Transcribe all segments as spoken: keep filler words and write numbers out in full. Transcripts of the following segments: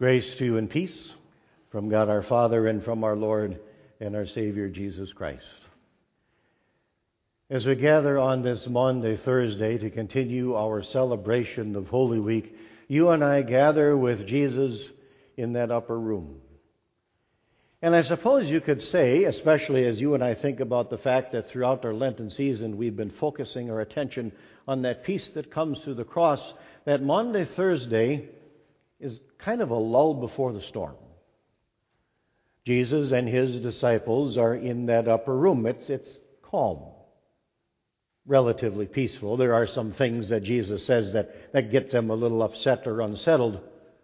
Grace to you and peace from God our Father and from our Lord and our Savior Jesus Christ. As we gather on this Maundy, Thursday, to continue our celebration of Holy Week, you and I gather with Jesus in that upper room. And I suppose you could say, especially as you and I think about the fact that throughout our Lenten season we've been focusing our attention on that peace that comes through the cross, that Maundy, Thursday is kind of a lull before the storm. Jesus and his disciples are in that upper room. It's, it's calm, relatively peaceful. There are some things that Jesus says that, that get them a little upset or unsettled.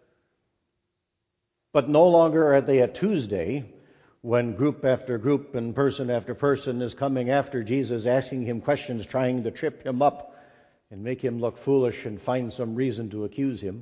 But no longer are they at Tuesday, when group after group and person after person is coming after Jesus, asking him questions, trying to trip him up and make him look foolish and find some reason to accuse him.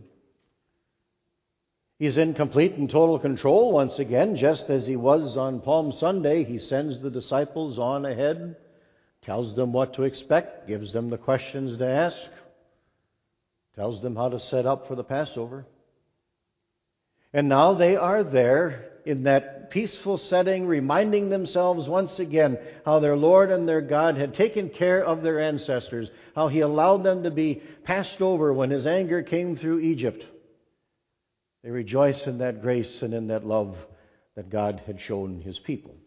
He's in complete and total control once again, just as he was on Palm Sunday. He sends the disciples on ahead, tells them what to expect, gives them the questions to ask, tells them how to set up for the Passover. And now they are there in that peaceful setting, reminding themselves once again how their Lord and their God had taken care of their ancestors, how He allowed them to be passed over when His anger came through Egypt. They rejoice in that grace and in that love that God had shown His people.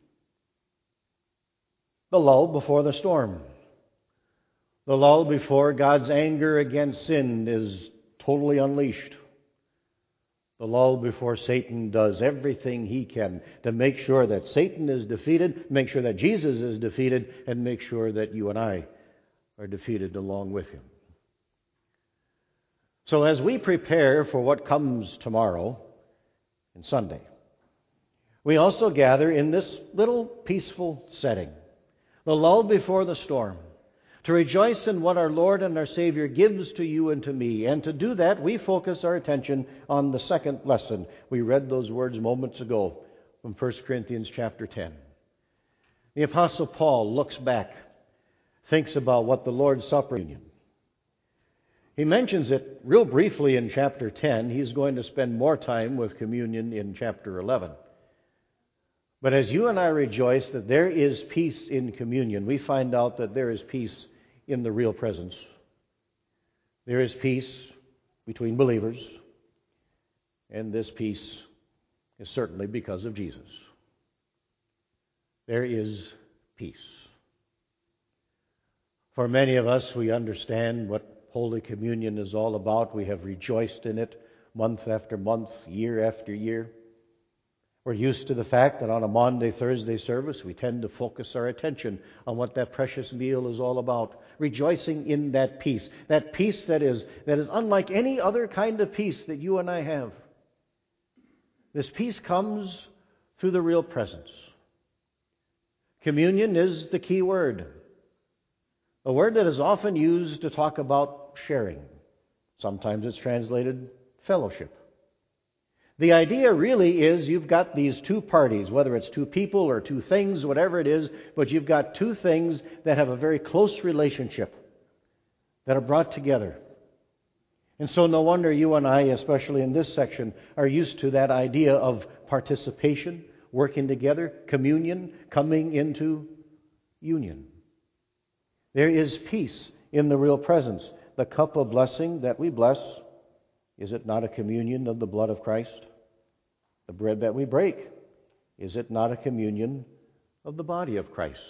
The lull before the storm. The lull before God's anger against sin is totally unleashed. The lull before Satan does everything he can to make sure that Satan is defeated, make sure that Jesus is defeated, and make sure that you and I are defeated along with him. So as we prepare for what comes tomorrow and Sunday, we also gather in this little peaceful setting, the lull before the storm, to rejoice in what our Lord and our Savior gives to you and to me. And to do that, we focus our attention on the second lesson. We read those words moments ago from First Corinthians chapter ten. The Apostle Paul looks back, thinks about what the Lord's Supper union. He mentions it real briefly in chapter ten. He's going to spend more time with communion in chapter eleven. But as you and I rejoice that there is peace in communion, we find out that there is peace in the real presence. There is peace between believers, and this peace is certainly because of Jesus. There is peace. For many of us, we understand what Holy Communion is all about. We have rejoiced in it month after month, year after year. We're used to the fact that on a Maundy, Thursday service, we tend to focus our attention on what that precious meal is all about, rejoicing in that peace, that peace that is, that is unlike any other kind of peace that you and I have. This peace comes through the real presence. Communion is the key word, a word that is often used to talk about sharing. Sometimes it's translated fellowship. The idea really is you've got these two parties, whether it's two people or two things, whatever it is, but you've got two things that have a very close relationship, that are brought together. And so no wonder you and I, especially in this section, are used to that idea of participation, working together, communion, coming into union. There is peace in the real presence. The cup of blessing that we bless, is it not a communion of the blood of Christ? The bread that we break, is it not a communion of the body of Christ?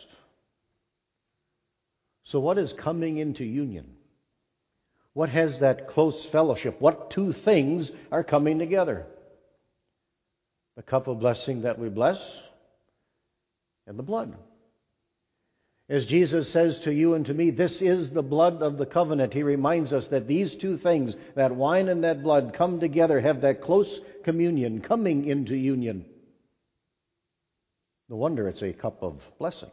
So what is coming into union? What has that close fellowship? What two things are coming together? The cup of blessing that we bless and the blood. As Jesus says to you and to me, this is the blood of the covenant. He reminds us that these two things, that wine and that blood, come together, have that close communion, coming into union. No wonder it's a cup of blessing.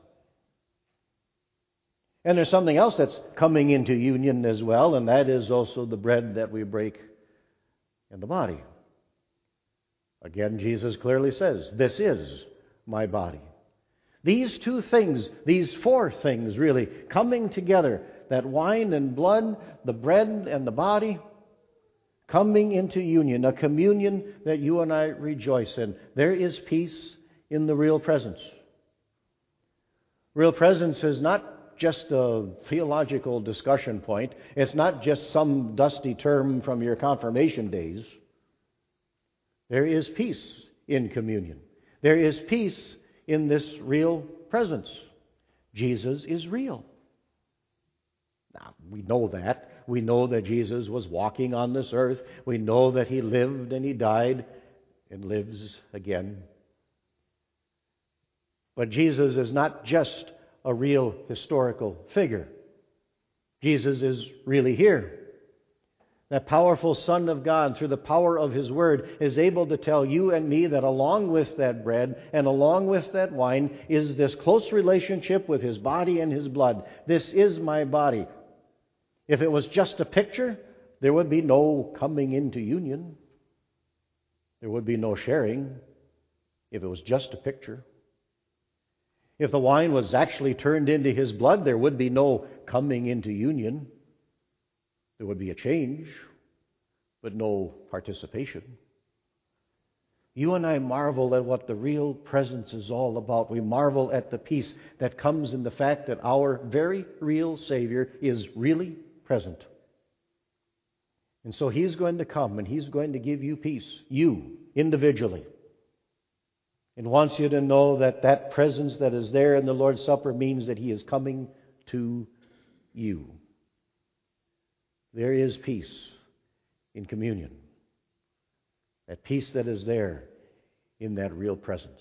And there's something else that's coming into union as well, and that is also the bread that we break and the body. Again, Jesus clearly says, this is my body. These two things, these four things really, coming together, that wine and blood, the bread and the body, coming into union, a communion that you and I rejoice in. There is peace in the real presence. Real presence is not just a theological discussion point. It's not just some dusty term from your confirmation days. There is peace in communion. There is peace in this real presence. Jesus is real. Now, we know that. We know that Jesus was walking on this earth. We know that He lived and He died and lives again. But Jesus is not just a real historical figure. Jesus is really here. That powerful Son of God, through the power of His Word, is able to tell you and me that along with that bread and along with that wine is this close relationship with His body and His blood. This is my body. If it was just a picture, there would be no coming into union. There would be no sharing if it was just a picture. If the wine was actually turned into His blood, there would be no coming into union. There would be a change, but no participation. You and I marvel at what the real presence is all about. We marvel at the peace that comes in the fact that our very real Savior is really present. And so He's going to come and He's going to give you peace, you individually, and wants you to know that that presence that is there in the Lord's Supper means that He is coming to you. There is peace in communion. That peace that is there in that real presence.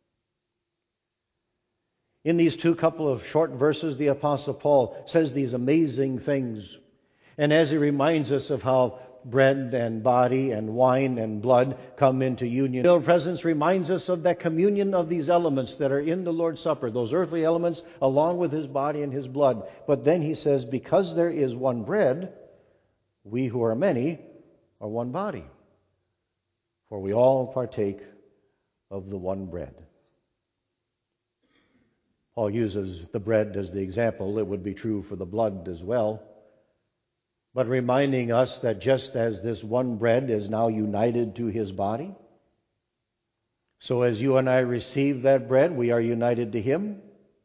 In these two couple of short verses, the Apostle Paul says these amazing things. And as he reminds us of how bread and body and wine and blood come into union, the real presence reminds us of that communion of these elements that are in the Lord's Supper, those earthly elements along with His body and His blood. But then he says, because there is one bread, we who are many are one body. For we all partake of the one bread. Paul uses the bread as the example. It would be true for the blood as well. But reminding us that just as this one bread is now united to His body, so as you and I receive that bread, we are united to Him,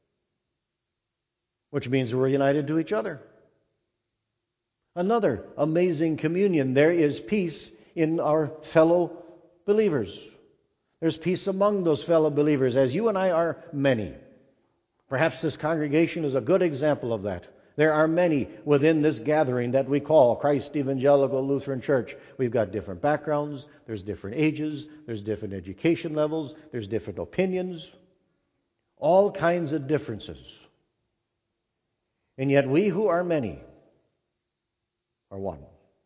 which means we're united to each other. Another amazing communion. There is peace in our fellow believers. There's peace among those fellow believers, as you and I are many. Perhaps this congregation is a good example of that. There are many within this gathering that we call Christ Evangelical Lutheran Church. We've got different backgrounds, there's different ages, there's different education levels, there's different opinions, all kinds of differences. And yet we who are many are one.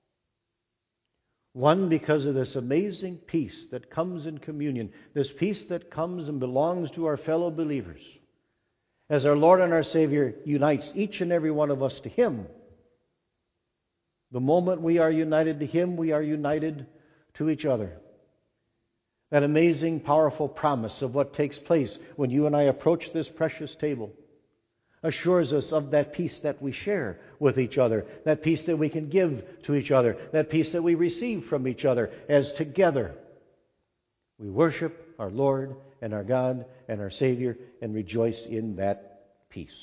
One because of this amazing peace that comes in communion, this peace that comes and belongs to our fellow believers. As our Lord and our Savior unites each and every one of us to Him, the moment we are united to Him, we are united to each other. That amazing, powerful promise of what takes place when you and I approach this precious table assures us of that peace that we share with each other, that peace that we can give to each other, that peace that we receive from each other, as together we worship our Lord and our God and our Savior and rejoice in that peace.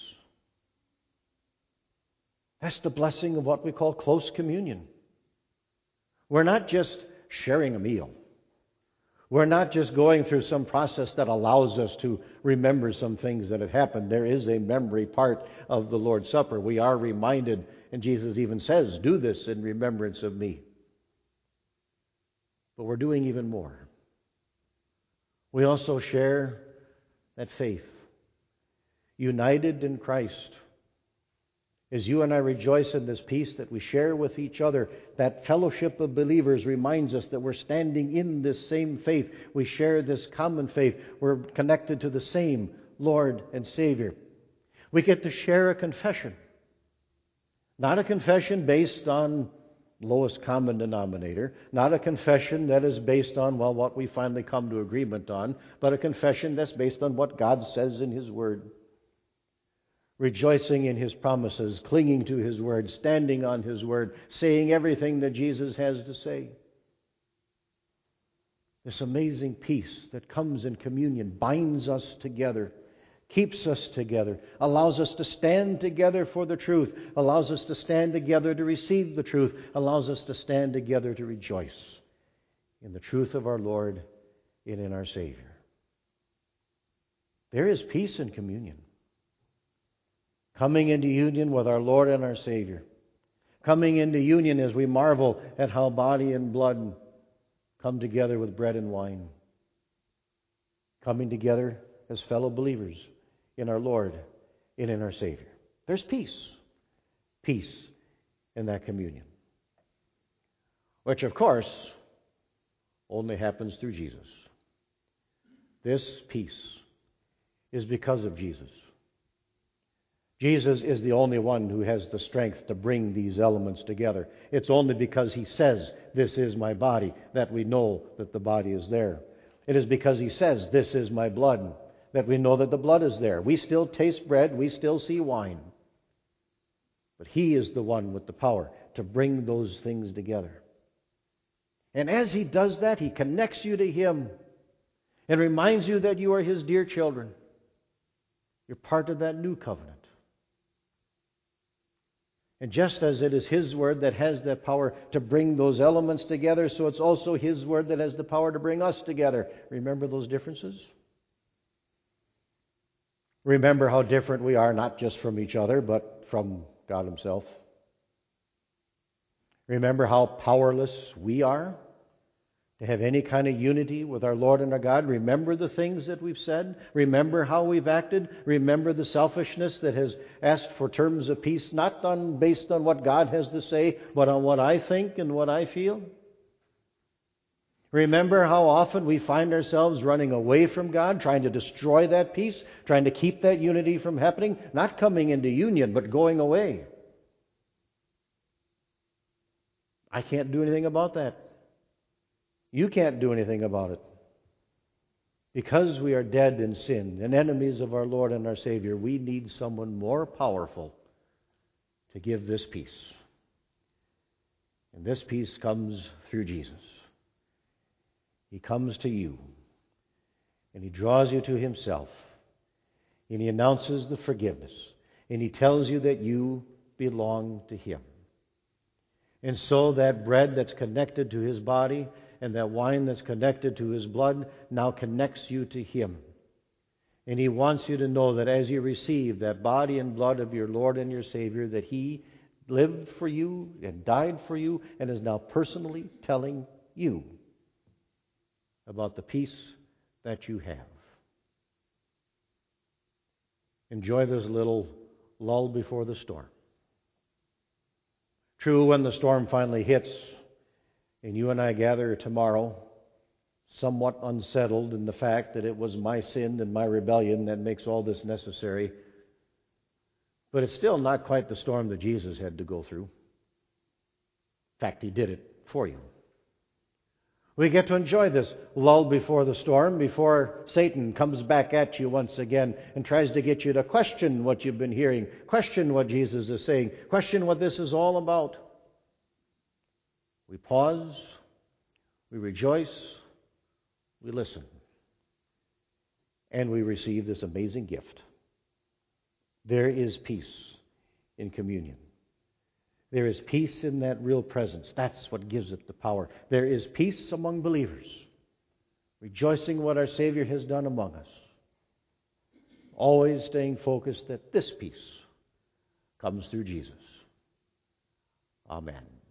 That's the blessing of what we call close communion. We're not just sharing a meal. We're not just going through some process that allows us to remember some things that have happened. There is a memory part of the Lord's Supper. We are reminded, and Jesus even says, do this in remembrance of me. But we're doing even more. We also share that faith, united in Christ. As you and I rejoice in this peace that we share with each other, that fellowship of believers reminds us that we're standing in this same faith. We share this common faith. We're connected to the same Lord and Savior. We get to share a confession. Not a confession based on lowest common denominator, not a confession that is based on, well, what we finally come to agreement on, but a confession that's based on what God says in His Word. rejoicing in His promises, clinging to His word, standing on His word, saying everything that Jesus has to say. This amazing peace that comes in communion binds us together, keeps us together, allows us to stand together for the truth, allows us to stand together to receive the truth, allows us to stand together to rejoice in the truth of our Lord and in our Savior. There is peace in communion. Coming into union with our Lord and our Savior. Coming into union as we marvel at how body and blood come together with bread and wine. Coming together as fellow believers in our Lord and in our Savior. There's peace. Peace in that communion. Which, of course, only happens through Jesus. This peace is because of Jesus. Jesus is the only one who has the strength to bring these elements together. It's only because He says, "This is my body," that we know that the body is there. It is because He says, "This is my blood," that we know that the blood is there. We still taste bread, we still see wine. But He is the one with the power to bring those things together. And as He does that, He connects you to Him and reminds you that you are His dear children. You're part of that new covenant. And just as it is His Word that has that power to bring those elements together, so it's also His Word that has the power to bring us together. Remember those differences? Remember how different we are, not just from each other, but from God Himself. Remember how powerless we are to have any kind of unity with our Lord and our God. Remember the things that we've said. Remember how we've acted. Remember the selfishness that has asked for terms of peace, not on, based on what God has to say, but on what I think and what I feel. Remember how often we find ourselves running away from God, trying to destroy that peace, trying to keep that unity from happening, not coming into union, but going away. I can't do anything about that. You can't do anything about it. Because we are dead in sin and enemies of our Lord and our Savior, we need someone more powerful to give this peace. And this peace comes through Jesus. He comes to you, and He draws you to Himself, and He announces the forgiveness, and He tells you that you belong to Him. And so that bread that's connected to His body and that wine that's connected to His blood now connects you to Him. And He wants you to know that as you receive that body and blood of your Lord and your Savior, that He lived for you and died for you and is now personally telling you about the peace that you have. Enjoy this little lull before the storm. True, when the storm finally hits, and you and I gather tomorrow, somewhat unsettled in the fact that it was my sin and my rebellion that makes all this necessary. But it's still not quite the storm that Jesus had to go through. In fact, He did it for you. We get to enjoy this lull before the storm, before Satan comes back at you once again and tries to get you to question what you've been hearing, question what Jesus is saying, question what this is all about. We pause, we rejoice, we listen, and we receive this amazing gift. There is peace in communion. There is peace in that real presence. That's what gives it the power. There is peace among believers, rejoicing what our Savior has done among us. Always staying focused that this peace comes through Jesus. Amen.